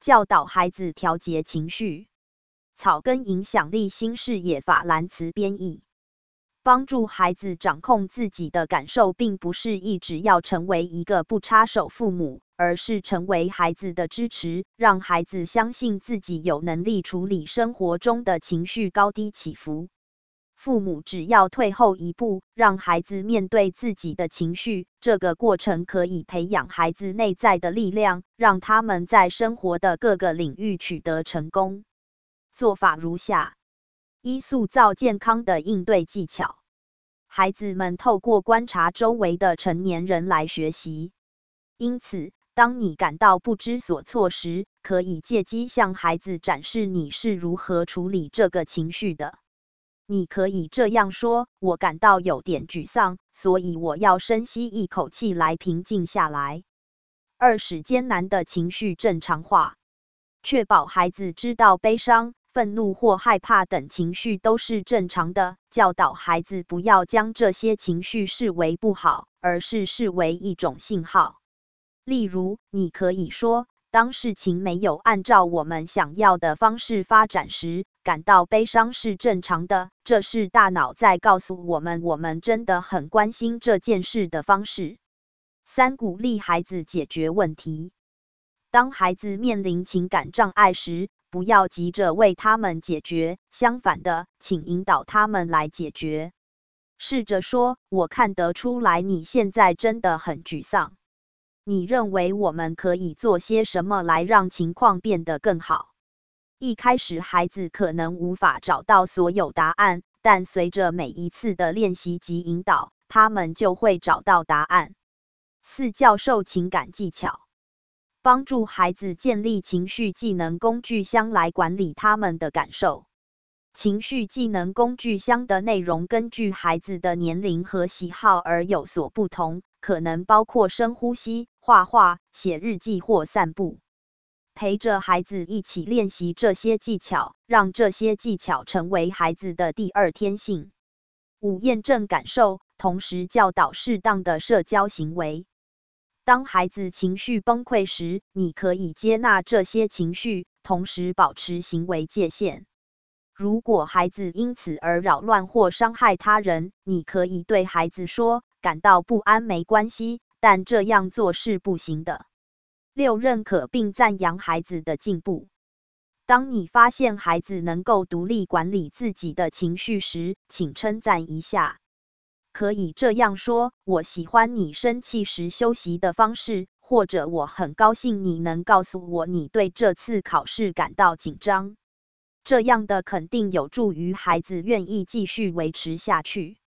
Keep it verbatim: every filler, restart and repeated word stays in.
教导孩子调节情绪。草根影响力新视野法兰茨编译。帮助孩子掌控自己的感受，并不是意指要成为一个不插手父母，而是成为孩子的支持，让孩子相信自己有能力处理生活中的情绪高低起伏。父母只要退后一步，让孩子面对自己的情绪，这个过程可以培养孩子内在的力量，让他们在生活的各个领域取得成功。做法如下：一、塑造健康的应对技巧。孩子们透过观察周围的成年人来学习，因此，当你感到不知所措时，可以借机向孩子展示你是如何处理这个情绪的。你可以这样说：我感到有点沮丧，所以我要深吸一口气来平静下来。二、使艰难的情绪正常化，确保孩子知道悲伤、愤怒或害怕等情绪都是正常的，教导孩子不要将这些情绪视为不好，而是视为一种信号。例如，你可以说：当事情没有按照我们想要的方式发展时，感到悲伤是正常的，这是大脑在告诉我们我们真的很关心这件事的方式。三、鼓励孩子解决问题。当孩子面临情感障碍时，不要急着为他们解决，相反的，请引导他们来解决。试着说：我看得出来你现在真的很沮丧。你认为我们可以做些什么来让情况变得更好？一开始，孩子可能无法找到所有答案，但随着每一次的练习及引导，他们就会找到答案。四、教授情感技巧。帮助孩子建立情绪技能工具箱来管理他们的感受。情绪技能工具箱的内容根据孩子的年龄和喜好而有所不同，可能包括深呼吸、画画、写日记或散步。陪着孩子一起练习这些技巧，让这些技巧成为孩子的第二天性。五、验证感受，同时教导适当的社交行为。当孩子情绪崩溃时，你可以接纳这些情绪，同时保持行为界限。如果孩子因此而扰乱或伤害他人，你可以对孩子说：感到不安没关系，但这样做是不行的。六、认可并赞扬孩子的进步。当你发现孩子能够独立管理自己的情绪时，请称赞一下。可以这样说：我喜欢你生气时休息的方式，或者我很高兴你能告诉我你对这次考试感到紧张。这样的肯定有助于孩子愿意继续维持下去。